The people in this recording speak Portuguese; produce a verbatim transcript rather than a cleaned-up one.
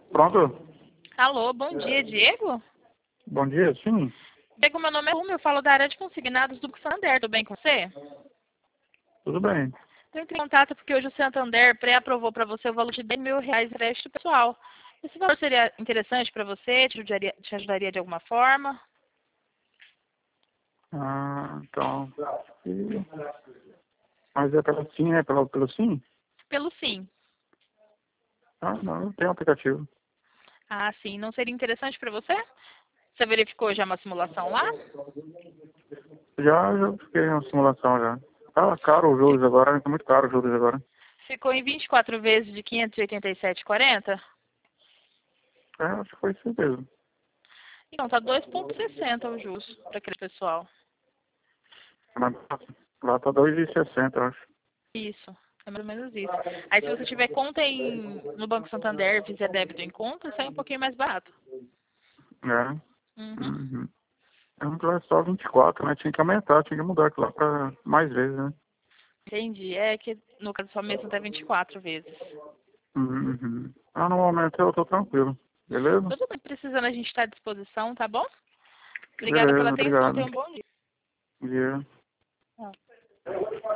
Pronto? Alô, bom dia, Diego? Bom dia, sim. Diego, meu nome é Rumi, eu falo da área de consignados do Banco Santander, tudo bem com você? Tudo bem. Eu entrei em contato porque hoje o Santander pré-aprovou para você o valor de dez mil reais de crédito pessoal. Esse valor seria interessante para você? Te ajudaria, te ajudaria de alguma forma? Ah, então. E- Mas é pelo sim, é pelo, pelo sim? Pelo sim. Ah, não, não tem aplicativo. Ah, sim. Não seria interessante para você? Você verificou já uma simulação lá? Já, já fiquei na simulação já. Tá caro os juros agora, tá muito caro os juros agora. Ficou em vinte e quatro vezes de quinhentos e oitenta e sete reais e quarenta centavos? É, acho que foi isso mesmo. Então, tá dois vírgula sessenta o juros para aquele pessoal. Mas lá tá dois e sessenta, eu acho. Isso, é mais ou menos isso. Aí se você tiver conta em, no Banco Santander, fizer débito em conta, sai um pouquinho mais barato. É. Uhum. Uhum. É um é só vinte e quatro, né? Tinha que aumentar, tinha que mudar aquilo lá pra mais vezes, né? Entendi. É que no caso só mesmo até vinte e quatro vezes. Uhum. Uhum. Ah, no momento eu tô tranquilo. Beleza? Tudo bem, precisando a gente está à disposição, tá bom? Obrigada pela Beleza, atenção, tenha obrigado. um bom dia. Yeah. Tchau.